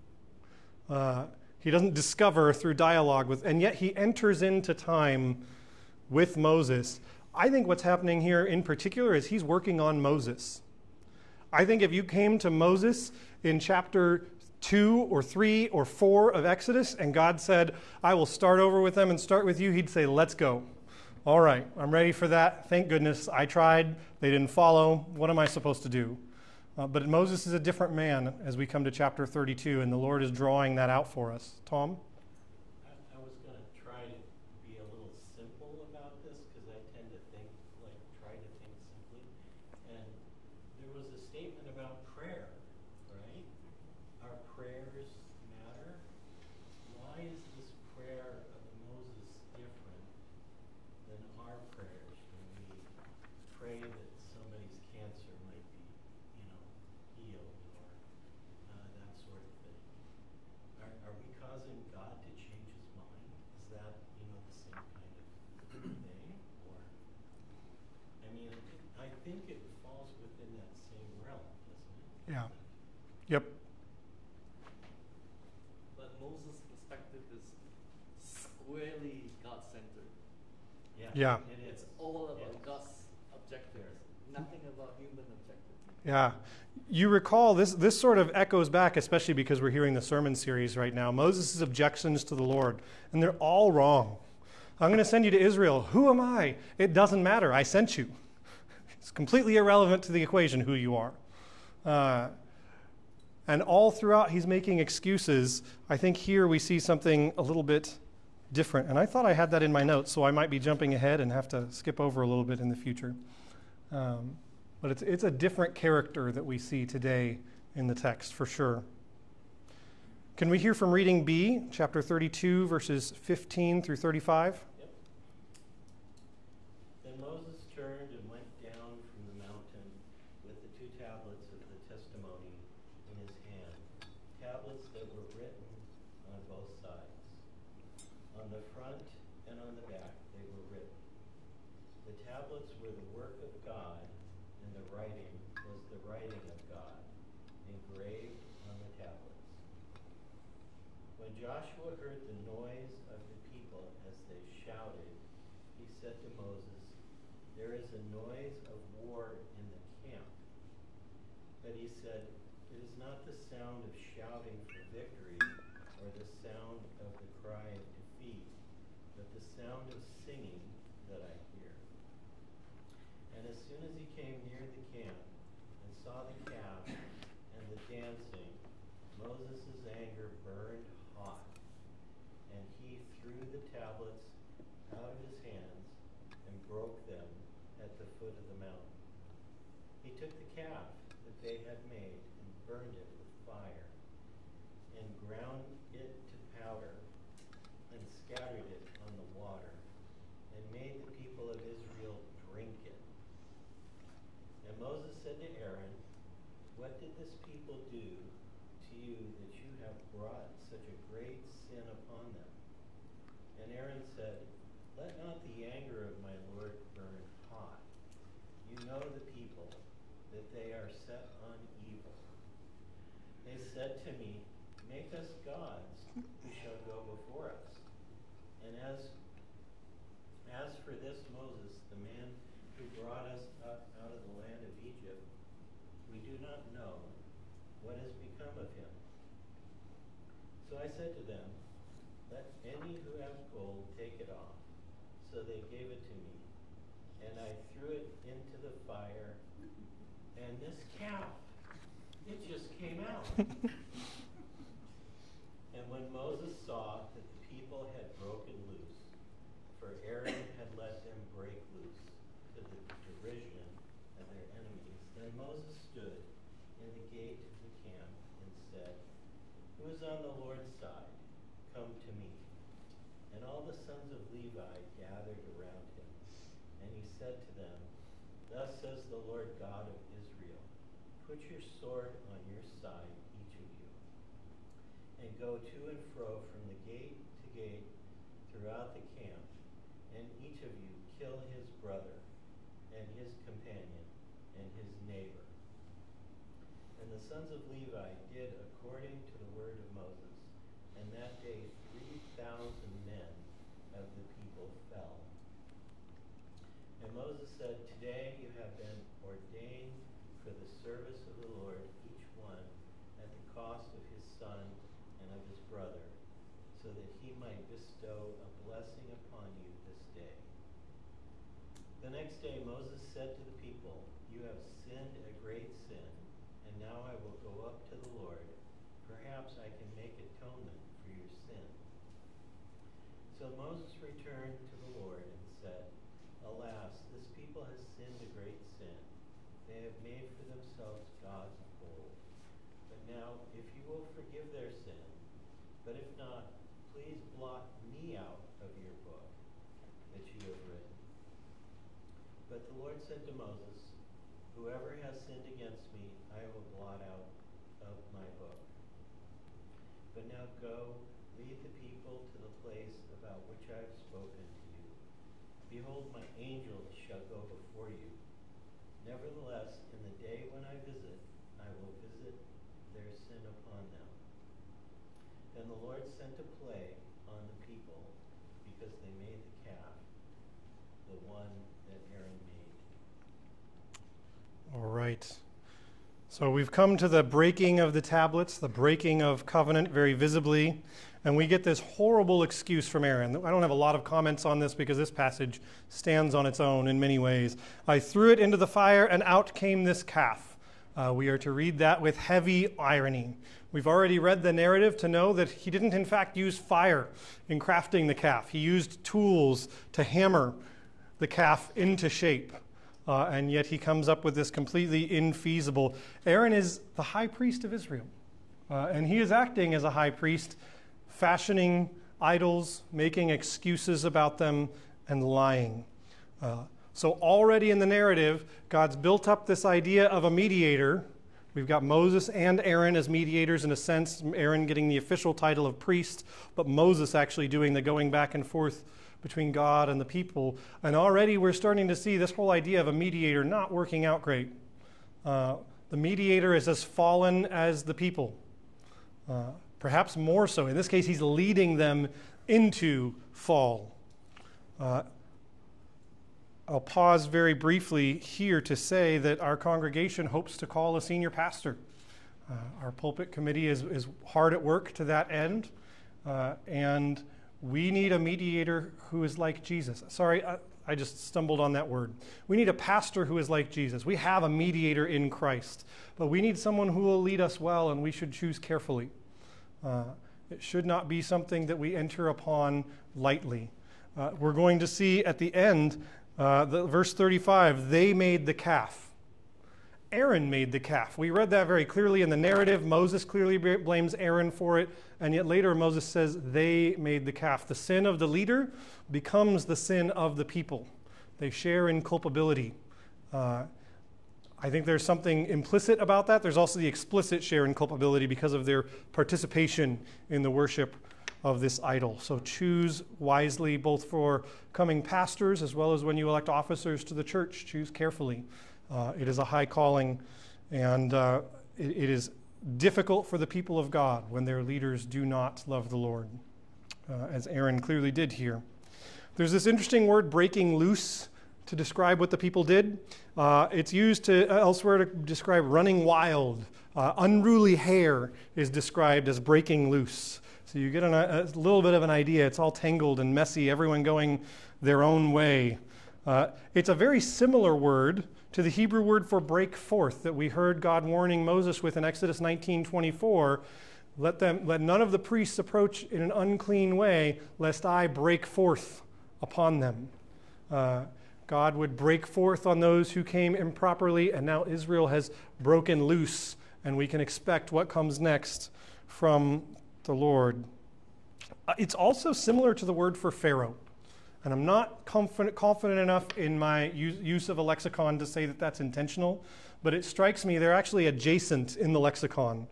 He doesn't discover through dialogue with, and yet he enters into time with Moses. I think what's happening here in particular is he's working on Moses. I think if you came to Moses in chapter 2 or 3 or 4 of Exodus and God said, I will start over with them and start with you, he'd say, let's go. All right, I'm ready for that. Thank goodness. I tried. They didn't follow. What am I supposed to do? But Moses is a different man as we come to chapter 32, and the Lord is drawing that out for us. Tom? I was going to try to be a little simple about this because I tend to try to think simply. And there was a statement about prayer, right? Our prayers matter. Why is this prayer of Moses different than our prayers when we pray that somebody's cancer might be, healed or that sort of thing? Are we causing God to change his mind? Is that, the same kind of thing? Or, I think it falls within that same realm, doesn't it? Yeah. Yep. But Moses' perspective is squarely God-centered. Yeah. It It's is. all about Yes. God's objectives, nothing about human objectives. Yeah. You recall, this sort of echoes back, especially because we're hearing the sermon series right now, Moses' objections to the Lord, and they're all wrong. I'm going to send you to Israel. Who am I? It doesn't matter. I sent you. It's completely irrelevant to the equation who you are. And all throughout, he's making excuses. I think here we see something a little bit different. And I thought I had that in my notes, so I might be jumping ahead and have to skip over a little bit in the future. But it's a different character that we see today in the text, for sure. Can we hear from reading B, chapter 32, verses 15 through 35? Yep. Then Moses turned and went down from the mountain with the 2 tablets of the testimony in his hand, tablets that were written on both sides. On the front and on the back they were written. The tablets were the work of God, and the writing was the writing of God, engraved on the tablets. When Joshua heard the noise of the people as they shouted, he said to Moses, "There is a noise of war in the camp." But he said, "It is not the sound of shouting for victory or the sound of the cry of defeat, but the sound of singing that I hear. And as soon as he came near the camp and saw the calf and the dancing, Moses' anger burned hot, and he threw the tablets out of his hands and broke them at the foot of the mountain. He took the calf that they had made and burned it with fire, and ground it to powder, and scattered it on the water, and made the people of Israel drink it. And Moses said to Aaron, "What did this people do to you that you have brought such a great sin upon them?" And Aaron said, "Let not the anger of my Lord burn hot. You know the people, that they are set on evil. They said to me, 'Make us gods who shall go before us.' And as for this Moses, the man who brought us up out of the land of Egypt, we do not know what has become of him." So I said to them, "Let any who have gold take it off." So they gave it to me, and I threw it into the fire, and this calf, it just came out. And when Moses saw that the people had broken loose, for Aaron had let them break loose to the derision of their enemies, then Moses stood in the gate of the camp and said, "Who is on the Lord's side? Come to me." And all the sons of Levi gathered around him, and he said to them, "Thus says the Lord God of Israel, put your sword on your side, each of you, and go to and fro from the gate to gate throughout the camp, and each of you kill his brother and his companion and his neighbor." And the sons of Levi did according to the word of Moses, and that day 3,000 men of the people fell. And Moses said, "Today you have been ordained for the service of the Lord, each one at the cost of his son and of his brother, so that he might bestow a blessing upon you this day." The next day Moses said to the people, "You have sinned a great sin, and now I will go up to the Lord. Perhaps I can make atonement for your sin." So Moses returned to the Lord and said, "Alas, this people has sinned a great sin. They have made for themselves gods of gold. But now, if you will forgive their sin, but if not, please blot me out of your book that you have written." But the Lord said to Moses, "Whoever has sinned against me, I will blot out of my book. But now go, lead the people to the place about which I have spoken to you. Behold, my angels shall go before you. Nevertheless, in the day when I visit, I will visit their sin upon them." Then the Lord sent a plague on the people because they made the calf, the one that Aaron made. All right. So we've come to the breaking of the tablets, the breaking of covenant very visibly, and we get this horrible excuse from Aaron. I don't have a lot of comments on this because this passage stands on its own in many ways. "I threw it into the fire, and out came this calf." We are to read that with heavy irony. We've already read the narrative to know that he didn't in fact use fire in crafting the calf. He used tools to hammer the calf into shape. And yet he comes up with this completely infeasible. Aaron is the high priest of Israel. And he is acting as a high priest, fashioning idols, making excuses about them, and lying. So already in the narrative, God's built up this idea of a mediator. We've got Moses and Aaron as mediators in a sense, Aaron getting the official title of priest, but Moses actually doing the going back and forth between God and the people. And already we're starting to see this whole idea of a mediator not working out great. The mediator is as fallen as the people, perhaps more so. In this case, he's leading them into fall. I'll pause very briefly here to say that our congregation hopes to call a senior pastor. Our pulpit committee is hard at work to that end, and We need a mediator who is like Jesus. Sorry, I just stumbled on that word. We need a pastor who is like Jesus. We have a mediator in Christ, but we need someone who will lead us well, and we should choose carefully. It should not be something that we enter upon lightly. We're going to see at the end, verse 35, they made the calf. Aaron made the calf. We read that very clearly in the narrative. Moses clearly blames Aaron for it, and yet later Moses says they made the calf. The sin of the leader becomes the sin of the people. They share in culpability. I think there's something implicit about that. There's also the explicit share in culpability because of their participation in the worship of this idol. So choose wisely, both for coming pastors as well as when you elect officers to the church. Choose carefully. It is a high calling, and it is difficult for the people of God when their leaders do not love the Lord, as Aaron clearly did here. There's this interesting word, breaking loose, to describe what the people did. It's used elsewhere to describe running wild. Unruly hair is described as breaking loose. So you get a little bit of an idea. It's all tangled and messy, everyone going their own way. It's a very similar word to the Hebrew word for break forth that we heard God warning Moses with in Exodus 19:24. Let none of the priests approach in an unclean way, lest I break forth upon them. God would break forth on those who came improperly, and now Israel has broken loose, and we can expect what comes next from the Lord. It's also similar to the word for Pharaoh. And I'm not confident enough in my use of a lexicon to say that that's intentional, but it strikes me they're actually adjacent in the lexicon.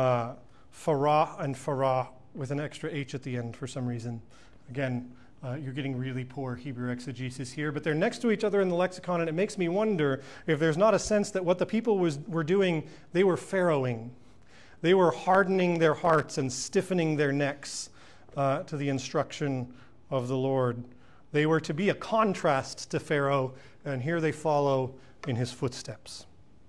Farah and Farah with an extra H at the end for some reason. Again, you're getting really poor Hebrew exegesis here, but they're next to each other in the lexicon, and it makes me wonder if there's not a sense that what the people were doing, they were pharaohing. They were hardening their hearts and stiffening their necks to the instruction of the Lord. They were to be a contrast to Pharaoh, and here they follow in his footsteps.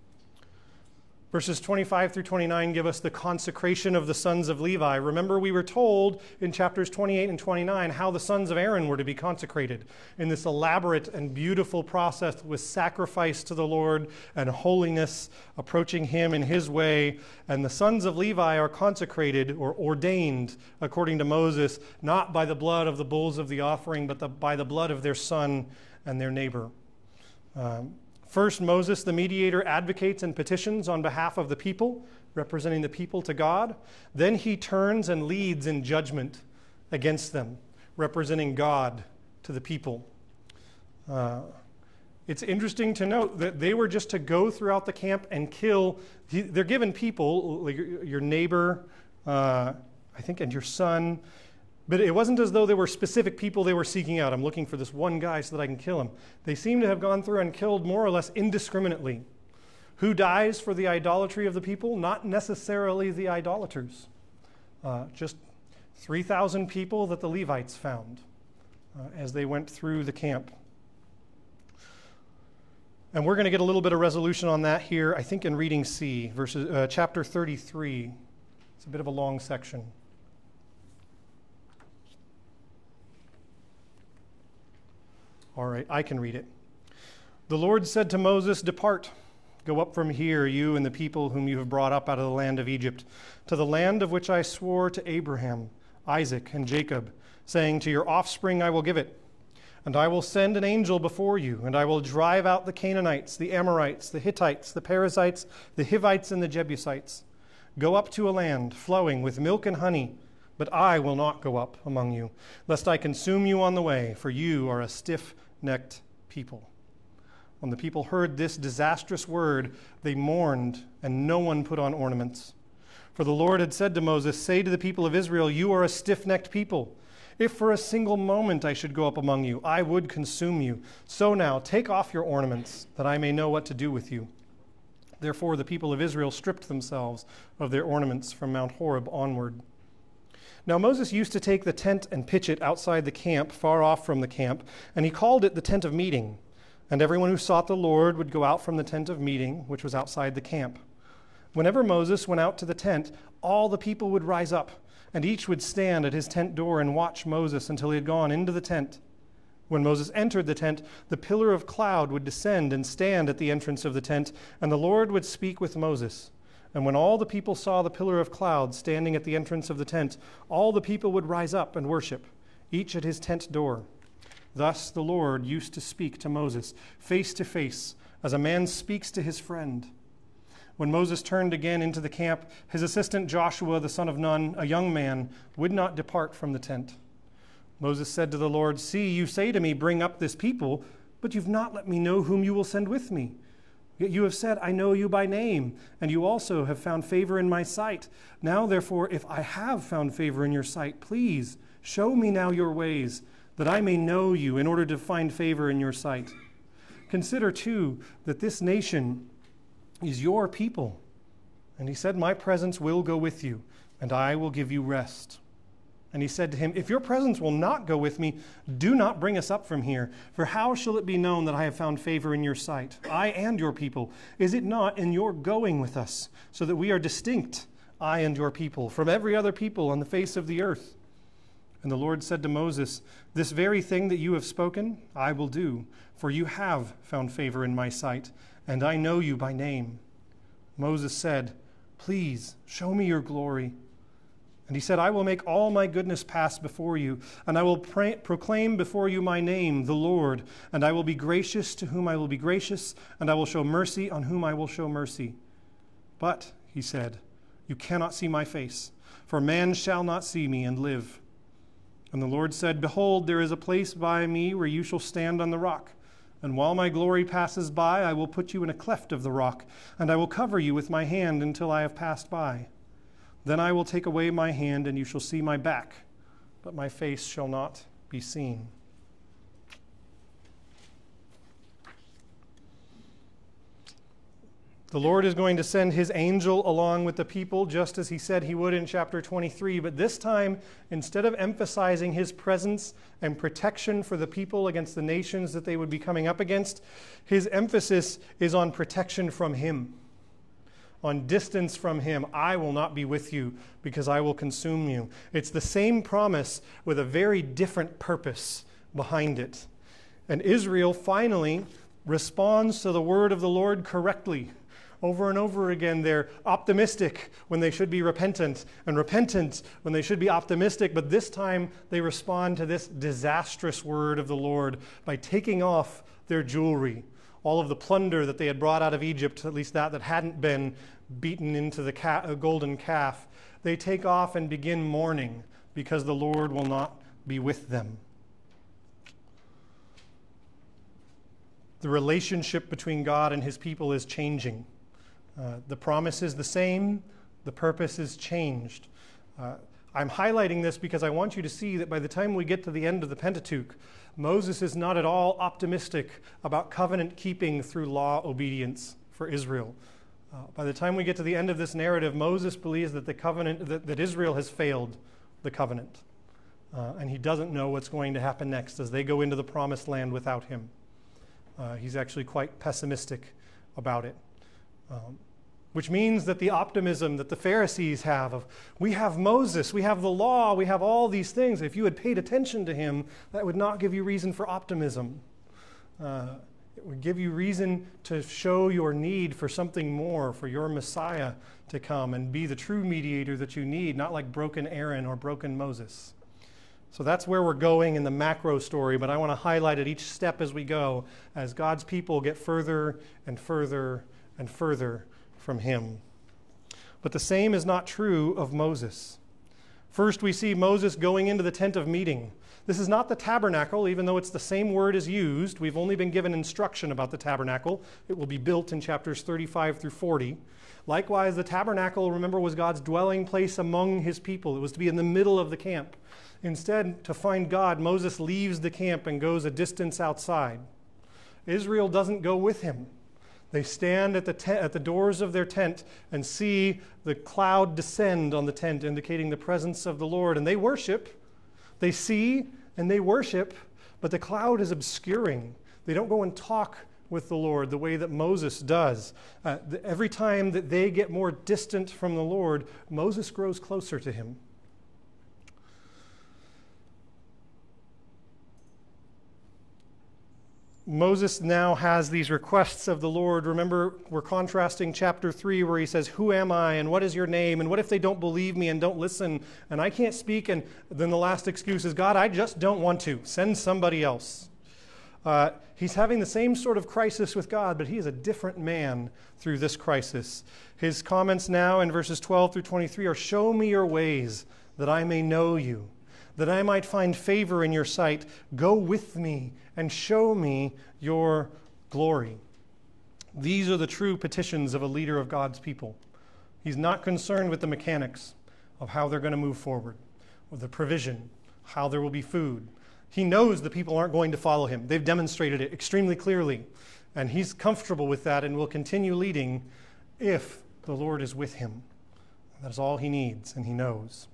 Verses 25 through 29 give us the consecration of the sons of Levi. Remember, we were told in chapters 28 and 29 how the sons of Aaron were to be consecrated in this elaborate and beautiful process with sacrifice to the Lord and holiness, approaching him in his way. And the sons of Levi are consecrated or ordained, according to Moses, not by the blood of the bulls of the offering, but by the blood of their son and their neighbor. First, Moses, the mediator, advocates and petitions on behalf of the people, representing the people to God. Then he turns and leads in judgment against them, representing God to the people. It's interesting to note that they were just to go throughout the camp and kill. They're given people, like your neighbor, I think, and your son. But it wasn't as though there were specific people they were seeking out. I'm looking for this one guy so that I can kill him. They seem to have gone through and killed more or less indiscriminately. Who dies for the idolatry of the people? Not necessarily the idolaters. Just 3,000 people that the Levites found as they went through the camp. And we're going to get a little bit of resolution on that here, I think in reading C, chapter 33. It's a bit of a long section. All right, I can read it. The Lord said to Moses, "Depart, go up from here, you and the people whom you have brought up out of the land of Egypt, to the land of which I swore to Abraham, Isaac, and Jacob, saying, to your offspring I will give it. And I will send an angel before you, and I will drive out the Canaanites, the Amorites, the Hittites, the Perizzites, the Hivites, and the Jebusites. Go up to a land flowing with milk and honey, but I will not go up among you, lest I consume you on the way, for you are a stiff-necked people." When the people heard this disastrous word, they mourned, and no one put on ornaments. For the Lord had said to Moses, "Say to the people of Israel, you are a stiff-necked people. If for a single moment I should go up among you, I would consume you. So now take off your ornaments, that I may know what to do with you." Therefore the people of Israel stripped themselves of their ornaments from Mount Horeb onward. Now Moses used to take the tent and pitch it outside the camp, far off from the camp, and he called it the tent of meeting. And everyone who sought the Lord would go out from the tent of meeting, which was outside the camp. Whenever Moses went out to the tent, all the people would rise up, and each would stand at his tent door and watch Moses until he had gone into the tent. When Moses entered the tent, the pillar of cloud would descend and stand at the entrance of the tent, and the Lord would speak with Moses. And when all the people saw the pillar of cloud standing at the entrance of the tent, all the people would rise up and worship, each at his tent door. Thus the Lord used to speak to Moses face to face, as a man speaks to his friend. When Moses turned again into the camp, his assistant Joshua, the son of Nun, a young man, would not depart from the tent. Moses said to the Lord, "See, you say to me, 'Bring up this people,' but you've not let me know whom you will send with me. Yet you have said, 'I know you by name,' and you also have found favor in my sight. Now, therefore, if I have found favor in your sight, please show me now your ways, that I may know you in order to find favor in your sight. Consider, too, that this nation is your people." And he said, "My presence will go with you, and I will give you rest." And he said to him, "If your presence will not go with me, do not bring us up from here. For how shall it be known that I have found favor in your sight, I and your people? Is it not in your going with us, so that we are distinct, I and your people, from every other people on the face of the earth?" And the Lord said to Moses, "This very thing that you have spoken, I will do, for you have found favor in my sight, and I know you by name." Moses said, "Please show me your glory." And he said, "I will make all my goodness pass before you, and I will proclaim before you my name, the Lord, and I will be gracious to whom I will be gracious, and I will show mercy on whom I will show mercy. But," he said, "you cannot see my face, for man shall not see me and live." And the Lord said, "Behold, there is a place by me where you shall stand on the rock. And while my glory passes by, I will put you in a cleft of the rock, and I will cover you with my hand until I have passed by. Then I will take away my hand, and you shall see my back, but my face shall not be seen." The Lord is going to send his angel along with the people, just as he said he would in chapter 23. But this time, instead of emphasizing his presence and protection for the people against the nations that they would be coming up against, his emphasis is on protection from him, on distance from him. "I will not be with you because I will consume you." It's the same promise with a very different purpose behind it. And Israel finally responds to the word of the Lord correctly. Over and over again, they're optimistic when they should be repentant, and repentant when they should be optimistic. But this time, they respond to this disastrous word of the Lord by taking off their jewelry, all of the plunder that they had brought out of Egypt, at least that hadn't been beaten into the golden calf. They take off and begin mourning because the Lord will not be with them. The relationship between God and his people is changing. The promise is the same, the purpose is changed. I'm highlighting this because I want you to see that by the time we get to the end of the Pentateuch, Moses is not at all optimistic about covenant keeping through law obedience for Israel. By the time we get to the end of this narrative, Moses believes that the covenant that Israel has failed the covenant, and he doesn't know what's going to happen next as they go into the promised land without him. He's actually quite pessimistic about it. Which means that the optimism that the Pharisees have of, we have Moses, we have the law, we have all these things. If you had paid attention to him, that would not give you reason for optimism. It would give you reason to show your need for something more, for your Messiah to come and be the true mediator that you need, not like broken Aaron or broken Moses. So that's where we're going in the macro story, but I want to highlight it each step as we go, as God's people get further and further and further from him. But the same is not true of Moses. First, we see Moses going into the tent of meeting. This is not the tabernacle, even though it's the same word is used. We've only been given instruction about the tabernacle. It will be built in chapters 35 through 40. Likewise, the tabernacle, remember, was God's dwelling place among his people. It was to be in the middle of the camp. Instead, to find God, Moses leaves the camp and goes a distance outside. Israel doesn't go with him. They stand at the doors of their tent and see the cloud descend on the tent, indicating the presence of the Lord. And they worship. They see and they worship, but the cloud is obscuring. They don't go and talk with the Lord the way that Moses does. Every time that they get more distant from the Lord, Moses grows closer to him. Moses now has these requests of the Lord. Remember, we're contrasting chapter 3 where he says, "Who am I, and what is your name, and what if they don't believe me and don't listen, and I can't speak?" And then the last excuse is, "God, I just don't want to. Send somebody else." He's having the same sort of crisis with God, but he is a different man through this crisis. His comments now in verses 12 through 23 are, "Show me your ways, that I may know you, that I might find favor in your sight. Go with me and show me your glory." These are the true petitions of a leader of God's people. He's not concerned with the mechanics of how they're going to move forward, or the provision, how there will be food. He knows the people aren't going to follow him. They've demonstrated it extremely clearly, and he's comfortable with that and will continue leading if the Lord is with him. That's all he needs, and he knows.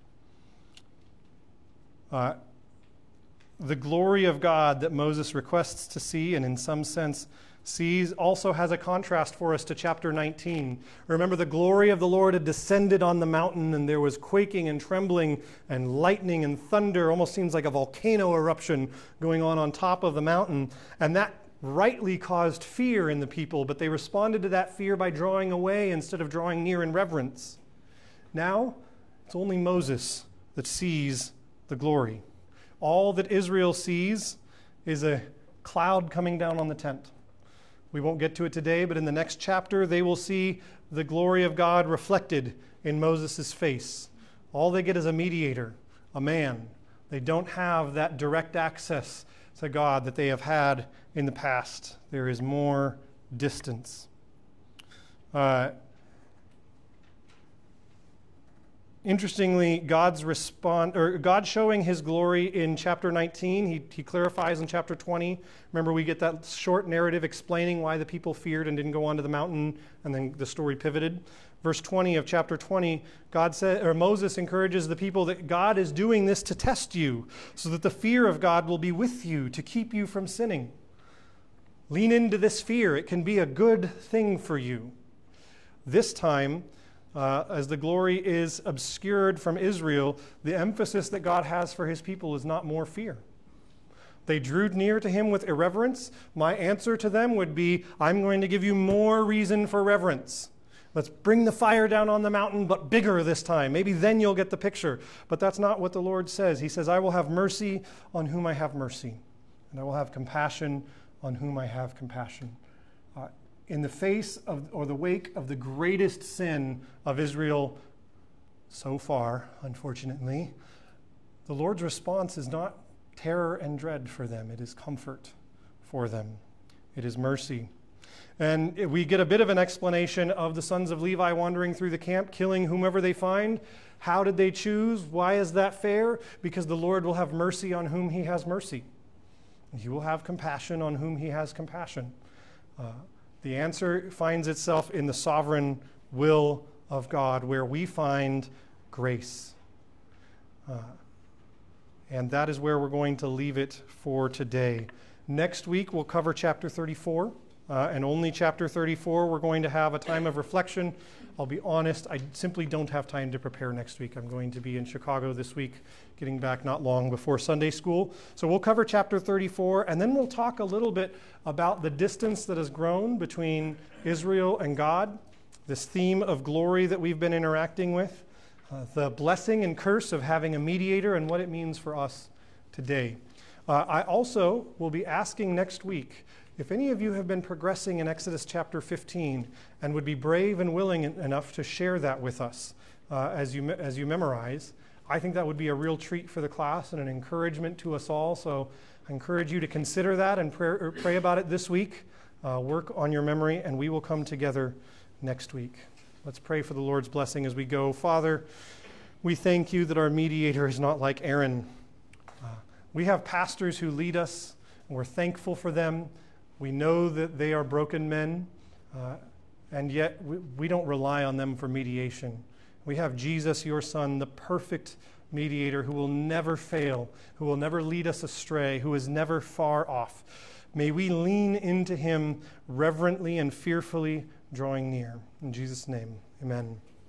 The glory of God that Moses requests to see, and in some sense sees, also has a contrast for us to chapter 19. Remember, the glory of the Lord had descended on the mountain, and there was quaking and trembling and lightning and thunder. Almost seems like a volcano eruption going on top of the mountain. And that rightly caused fear in the people, but they responded to that fear by drawing away instead of drawing near in reverence. Now, it's only Moses that sees the glory. All that Israel sees is a cloud coming down on the tent. We won't get to it today, but in the next chapter, they will see the glory of God reflected in Moses' face. All they get is a mediator, a man. They don't have that direct access to God that they have had in the past. There is more distance. Interestingly, God showing his glory in chapter 19, he clarifies in chapter 20. Remember, we get that short narrative explaining why the people feared and didn't go onto the mountain, and then the story pivoted. Verse 20 of chapter 20, Moses encourages the people that God is doing this to test you, so that the fear of God will be with you to keep you from sinning. Lean into this fear. It can be a good thing for you. This time, as the glory is obscured from Israel, the emphasis that God has for his people is not more fear. They drew near to him with irreverence. My answer to them would be, I'm going to give you more reason for reverence. Let's bring the fire down on the mountain, but bigger this time. Maybe then you'll get the picture. But that's not what the Lord says. He says, I will have mercy on whom I have mercy, and I will have compassion on whom I have compassion. In the face of, or the wake of the greatest sin of Israel so far, unfortunately, the Lord's response is not terror and dread for them. It is comfort for them. It is mercy. And we get a bit of an explanation of the sons of Levi wandering through the camp, killing whomever they find. How did they choose? Why is that fair? Because the Lord will have mercy on whom he has mercy. He will have compassion on whom he has compassion. The answer finds itself in the sovereign will of God, where we find grace. And that is where we're going to leave it for today. Next week, we'll cover chapter 34, and only chapter 34. We're going to have a time of reflection. I'll be honest, I simply don't have time to prepare next week. I'm going to be in Chicago this week, getting back not long before Sunday school. So we'll cover chapter 34, and then we'll talk a little bit about the distance that has grown between Israel and God, this theme of glory that we've been interacting with, the blessing and curse of having a mediator, and what it means for us today. I also will be asking next week if any of you have been progressing in Exodus chapter 15 and would be brave and willing enough to share that with us as you memorize. I think that would be a real treat for the class and an encouragement to us all. So I encourage you to consider that and pray about it this week. Work on your memory, and we will come together next week. Let's pray for the Lord's blessing as we go. Father, we thank you that our mediator is not like Aaron. We have pastors who lead us, and we're thankful for them. We know that they are broken men, and yet we don't rely on them for mediation. We have Jesus, your Son, the perfect mediator who will never fail, who will never lead us astray, who is never far off. May we lean into him reverently and fearfully, drawing near. In Jesus' name, amen.